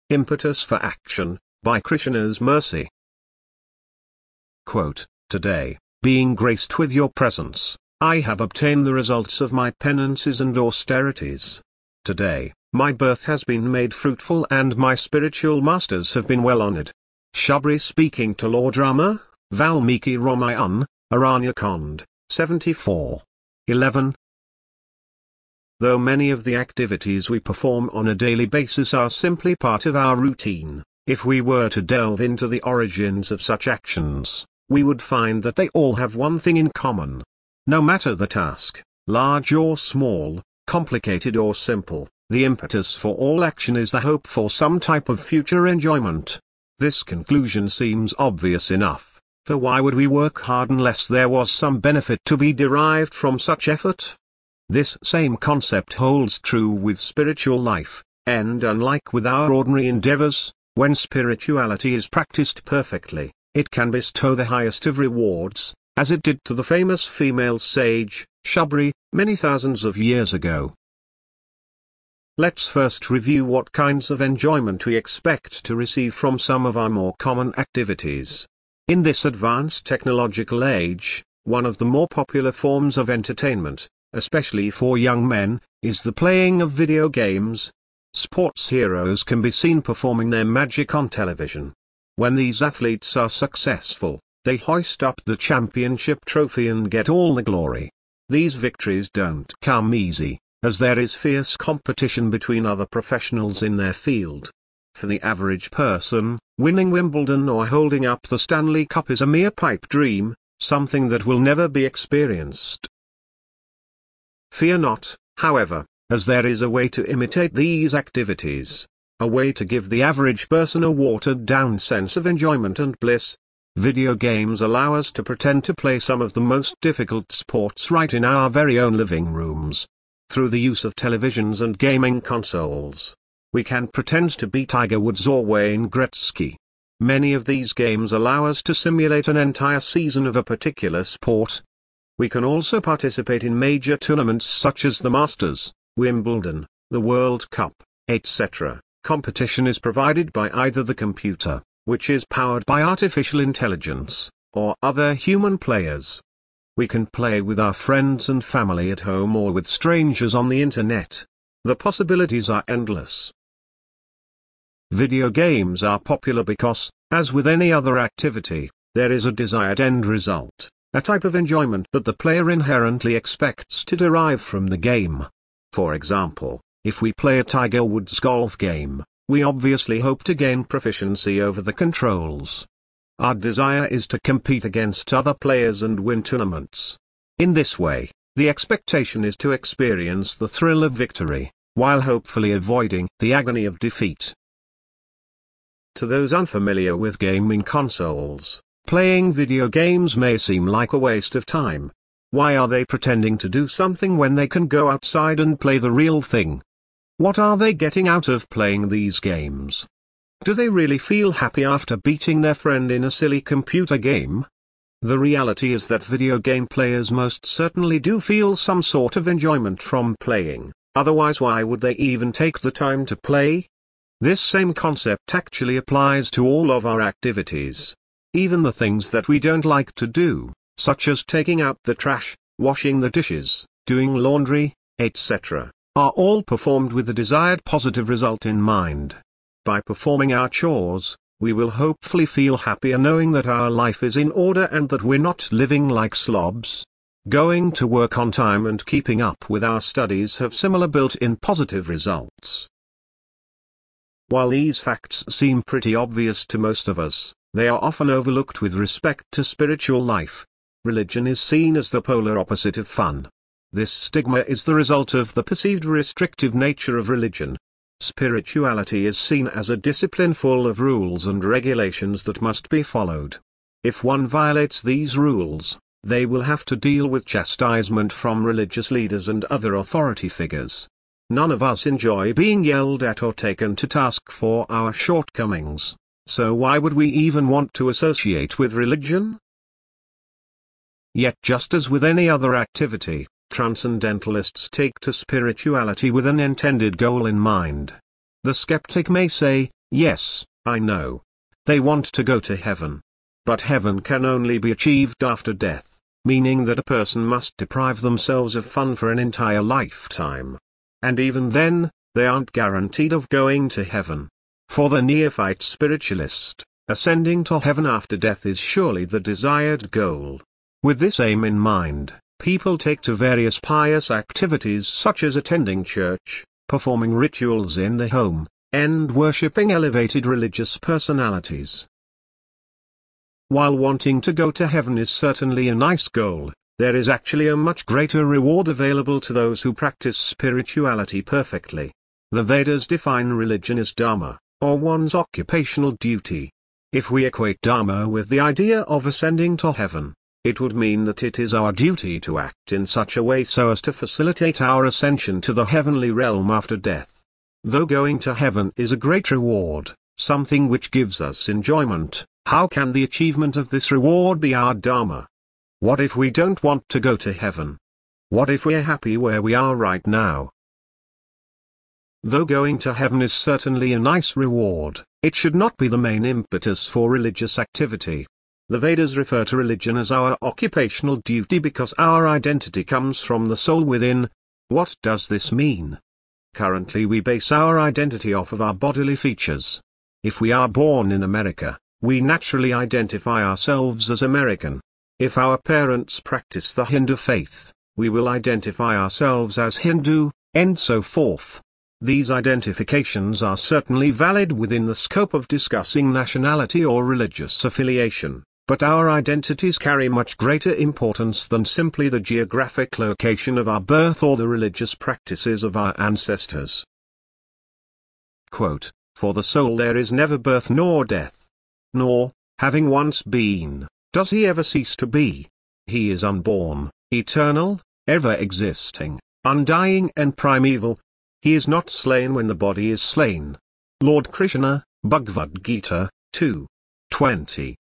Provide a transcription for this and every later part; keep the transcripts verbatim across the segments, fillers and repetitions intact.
Impetus for Action, by Krishna's Mercy. Quote, Today, being graced with your presence, I have obtained the results of my penances and austerities. Today, my birth has been made fruitful and my spiritual masters have been well honored. Shabri speaking to Lord Rama, Valmiki Ramayan, Aranyakand, seventy-four. eleven. Though many of the activities we perform on a daily basis are simply part of our routine, if we were to delve into the origins of such actions, we would find that they all have one thing in common. No matter the task, large or small, complicated or simple, the impetus for all action is the hope for some type of future enjoyment. This conclusion seems obvious enough, for why would we work hard unless there was some benefit to be derived from such effort? This same concept holds true with spiritual life, and unlike with our ordinary endeavors, when spirituality is practiced perfectly, it can bestow the highest of rewards, as it did to the famous female sage, Shabri, many thousands of years ago. Let's first review what kinds of enjoyment we expect to receive from some of our more common activities. In this advanced technological age, one of the more popular forms of entertainment, especially for young men, is the playing of video games. Sports heroes can be seen performing their magic on television. When these athletes are successful, they hoist up the championship trophy and get all the glory. These victories don't come easy, as there is fierce competition between other professionals in their field. For the average person, winning Wimbledon or holding up the Stanley Cup is a mere pipe dream, something that will never be experienced. Fear not, however, as there is a way to imitate these activities, a way to give the average person a watered-down sense of enjoyment and bliss. Video games allow us to pretend to play some of the most difficult sports right in our very own living rooms. Through the use of televisions and gaming consoles, we can pretend to be Tiger Woods or Wayne Gretzky. Many of these games allow us to simulate an entire season of a particular sport. We can also participate in major tournaments such as the Masters, Wimbledon, the World Cup, et cetera. Competition is provided by either the computer, which is powered by artificial intelligence, or other human players. We can play with our friends and family at home or with strangers on the internet. The possibilities are endless. Video games are popular because, as with any other activity, there is a desired end result. A type of enjoyment that the player inherently expects to derive from the game. For example, if we play a Tiger Woods golf game, we obviously hope to gain proficiency over the controls. Our desire is to compete against other players and win tournaments. In this way, the expectation is to experience the thrill of victory, while hopefully avoiding the agony of defeat. To those unfamiliar with gaming consoles, playing video games may seem like a waste of time. Why are they pretending to do something when they can go outside and play the real thing? What are they getting out of playing these games? Do they really feel happy after beating their friend in a silly computer game? The reality is that video game players most certainly do feel some sort of enjoyment from playing, otherwise why would they even take the time to play? This same concept actually applies to all of our activities. Even the things that we don't like to do, such as taking out the trash, washing the dishes, doing laundry, et cetera, are all performed with the desired positive result in mind. By performing our chores, we will hopefully feel happier knowing that our life is in order and that we're not living like slobs. Going to work on time and keeping up with our studies have similar built-in positive results. While these facts seem pretty obvious to most of us, they are often overlooked with respect to spiritual life. Religion is seen as the polar opposite of fun. This stigma is the result of the perceived restrictive nature of religion. Spirituality is seen as a discipline full of rules and regulations that must be followed. If one violates these rules, they will have to deal with chastisement from religious leaders and other authority figures. None of us enjoy being yelled at or taken to task for our shortcomings. So why would we even want to associate with religion? Yet just as with any other activity, transcendentalists take to spirituality with an intended goal in mind. The skeptic may say, Yes, I know. They want to go to heaven. But heaven can only be achieved after death, meaning that a person must deprive themselves of fun for an entire lifetime. And even then, they aren't guaranteed of going to heaven. For the neophyte spiritualist, ascending to heaven after death is surely the desired goal. With this aim in mind, people take to various pious activities such as attending church, performing rituals in the home, and worshipping elevated religious personalities. While wanting to go to heaven is certainly a nice goal, there is actually a much greater reward available to those who practice spirituality perfectly. The Vedas define religion as dharma, or one's occupational duty. If we equate dharma with the idea of ascending to heaven, it would mean that it is our duty to act in such a way so as to facilitate our ascension to the heavenly realm after death. Though going to heaven is a great reward, something which gives us enjoyment, how can the achievement of this reward be our dharma? What if we don't want to go to heaven? What if we're happy where we are right now? Though going to heaven is certainly a nice reward, it should not be the main impetus for religious activity. The Vedas refer to religion as our occupational duty because our identity comes from the soul within. What does this mean? Currently we base our identity off of our bodily features. If we are born in America, we naturally identify ourselves as American. If our parents practice the Hindu faith, we will identify ourselves as Hindu, and so forth. These identifications are certainly valid within the scope of discussing nationality or religious affiliation, but our identities carry much greater importance than simply the geographic location of our birth or the religious practices of our ancestors. Quote, "For the soul there is never birth nor death. Nor, having once been, does he ever cease to be. He is unborn, eternal, ever existing, undying and primeval. He is not slain when the body is slain." Lord Krishna, Bhagavad Gita, two twenty.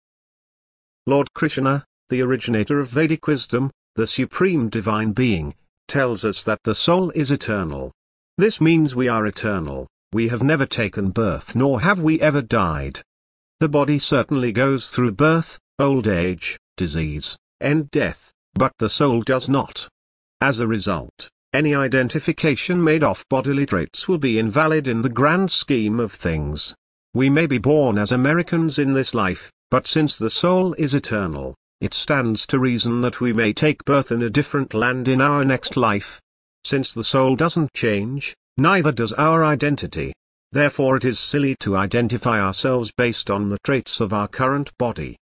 Lord Krishna, the originator of Vedic wisdom, the supreme divine being, tells us that the soul is eternal. This means we are eternal, we have never taken birth nor have we ever died. The body certainly goes through birth, old age, disease, and death, but the soul does not. As a result, any identification made off bodily traits will be invalid in the grand scheme of things. We may be born as Americans in this life, but since the soul is eternal, it stands to reason that we may take birth in a different land in our next life. Since the soul doesn't change, neither does our identity. Therefore it is silly to identify ourselves based on the traits of our current body.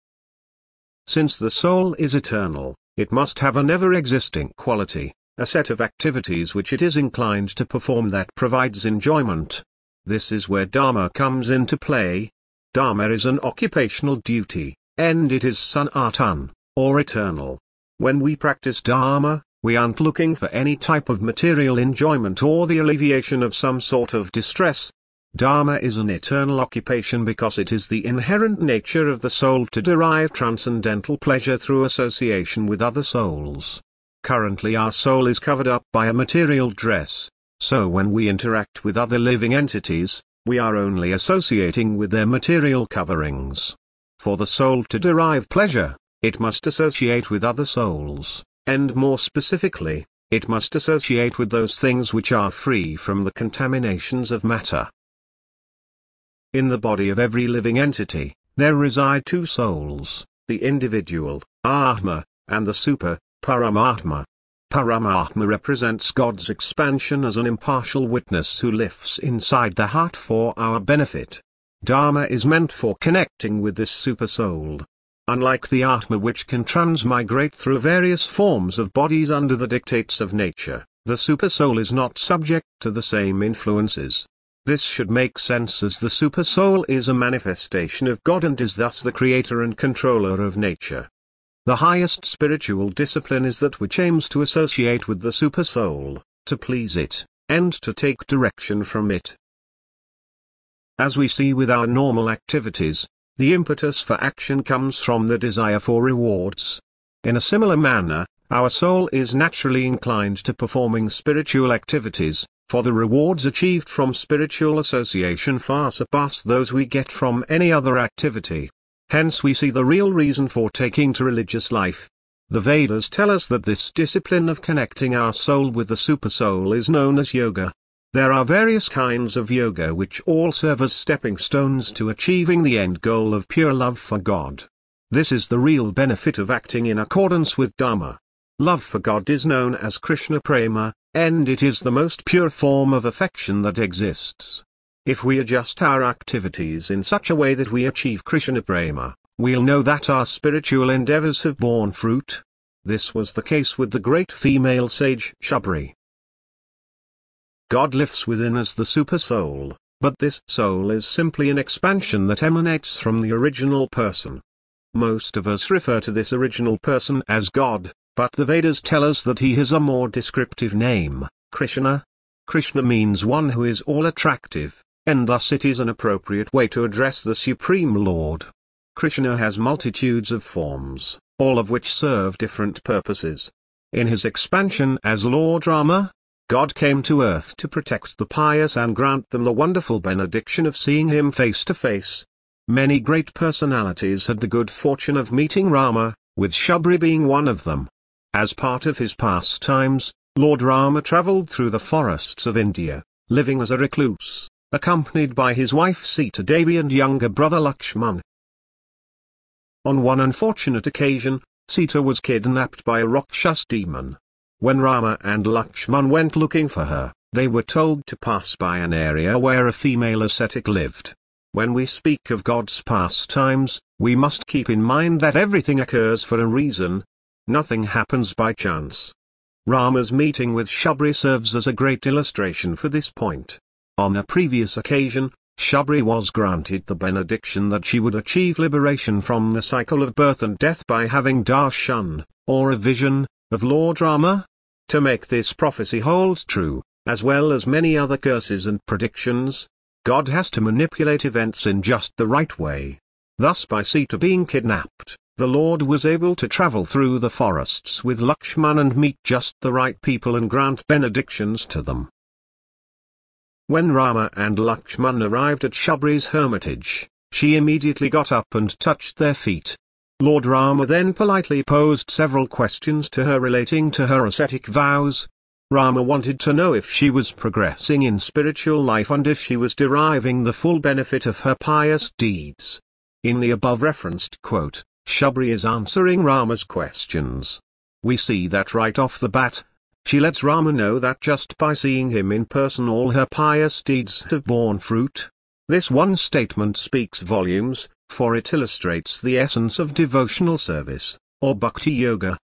Since the soul is eternal, it must have an ever-existing quality, a set of activities which it is inclined to perform that provides enjoyment. This is where Dharma comes into play. Dharma is an occupational duty, and it is sanatan, or eternal. When we practice Dharma, we aren't looking for any type of material enjoyment or the alleviation of some sort of distress. Dharma is an eternal occupation because it is the inherent nature of the soul to derive transcendental pleasure through association with other souls. Currently our soul is covered up by a material dress, so when we interact with other living entities, we are only associating with their material coverings. For the soul to derive pleasure, it must associate with other souls, and more specifically, it must associate with those things which are free from the contaminations of matter. In the body of every living entity, there reside two souls, the individual, Atma, and the super, Paramatma. Paramatma represents God's expansion as an impartial witness who lives inside the heart for our benefit. Dharma is meant for connecting with this super soul. Unlike the Atma which can transmigrate through various forms of bodies under the dictates of nature, the super soul is not subject to the same influences. This should make sense as the super soul is a manifestation of God and is thus the creator and controller of nature. The highest spiritual discipline is that which aims to associate with the super soul, to please it, and to take direction from it. As we see with our normal activities, the impetus for action comes from the desire for rewards. In a similar manner, our soul is naturally inclined to performing spiritual activities, for the rewards achieved from spiritual association far surpass those we get from any other activity. Hence we see the real reason for taking to religious life. The Vedas tell us that this discipline of connecting our soul with the Supersoul is known as yoga. There are various kinds of yoga which all serve as stepping stones to achieving the end goal of pure love for God. This is the real benefit of acting in accordance with Dharma. Love for God is known as Krishna Prema, and it is the most pure form of affection that exists. If we adjust our activities in such a way that we achieve Krishna Prema, we'll know that our spiritual endeavors have borne fruit. This was the case with the great female sage Shubri. God lives within us the Supersoul, but this soul is simply an expansion that emanates from the original person. Most of us refer to this original person as God, but the Vedas tell us that he has a more descriptive name, Krishna. Krishna means one who is all-attractive, and thus it is an appropriate way to address the Supreme Lord. Krishna has multitudes of forms, all of which serve different purposes. In his expansion as Lord Rama, God came to earth to protect the pious and grant them the wonderful benediction of seeing him face to face. Many great personalities had the good fortune of meeting Rama, with Shubri being one of them. As part of his pastimes, Lord Rama travelled through the forests of India, living as a recluse, accompanied by his wife Sita Devi and younger brother Lakshman. On one unfortunate occasion, Sita was kidnapped by a Rakshas demon. When Rama and Lakshman went looking for her, they were told to pass by an area where a female ascetic lived. When we speak of God's pastimes, we must keep in mind that everything occurs for a reason. Nothing happens by chance. Rama's meeting with Shubri serves as a great illustration for this point. On a previous occasion, Shubri was granted the benediction that she would achieve liberation from the cycle of birth and death by having darshan, or a vision, of Lord Rama. To make this prophecy hold true, as well as many other curses and predictions, God has to manipulate events in just the right way. Thus by Sita being kidnapped, the Lord was able to travel through the forests with Lakshman and meet just the right people and grant benedictions to them. When Rama and Lakshman arrived at Shubri's hermitage, she immediately got up and touched their feet. Lord Rama then politely posed several questions to her relating to her ascetic vows. Rama wanted to know if she was progressing in spiritual life and if she was deriving the full benefit of her pious deeds. In the above referenced quote, Shubri is answering Rama's questions. We see that right off the bat. She lets Rama know that just by seeing him in person all her pious deeds have borne fruit. This one statement speaks volumes, for it illustrates the essence of devotional service, or bhakti yoga.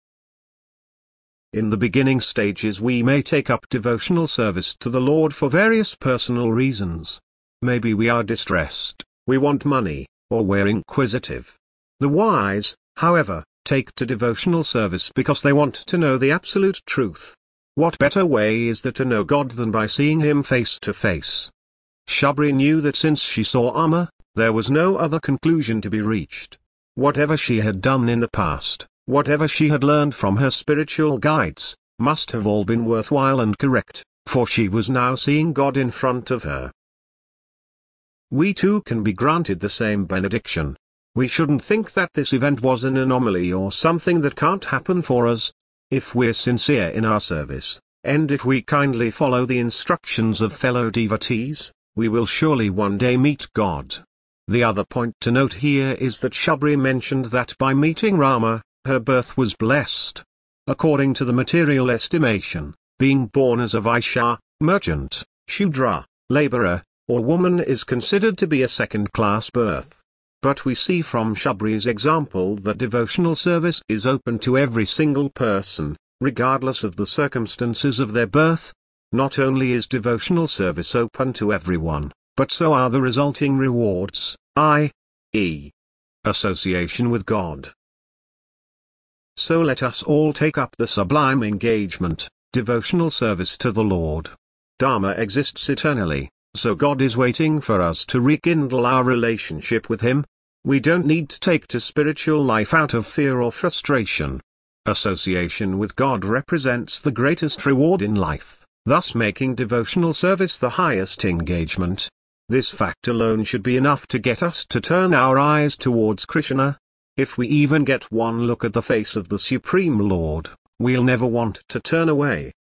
In the beginning stages we may take up devotional service to the Lord for various personal reasons. Maybe we are distressed, we want money, or we're inquisitive. The wise, however, take to devotional service because they want to know the absolute truth. What better way is there to know God than by seeing him face to face? Shubri knew that since she saw Rama, there was no other conclusion to be reached. Whatever she had done in the past, whatever she had learned from her spiritual guides, must have all been worthwhile and correct, for she was now seeing God in front of her. We too can be granted the same benediction. We shouldn't think that this event was an anomaly or something that can't happen for us. If we're sincere in our service, and if we kindly follow the instructions of fellow devotees, we will surely one day meet God. The other point to note here is that Shubri mentioned that by meeting Rama, her birth was blessed. According to the material estimation, being born as a Vaishya, merchant, Shudra, laborer, or woman is considered to be a second-class birth. But we see from Shubri's example that devotional service is open to every single person, regardless of the circumstances of their birth. Not only is devotional service open to everyone, but so are the resulting rewards, that is, association with God. So let us all take up the sublime engagement, devotional service to the Lord. Dharma exists eternally, so God is waiting for us to rekindle our relationship with Him. We don't need to take to spiritual life out of fear or frustration. Association with God represents the greatest reward in life. thus making devotional service the highest engagement. This fact alone should be enough to get us to turn our eyes towards Krishna. If we even get one look at the face of the Supreme Lord, we'll never want to turn away.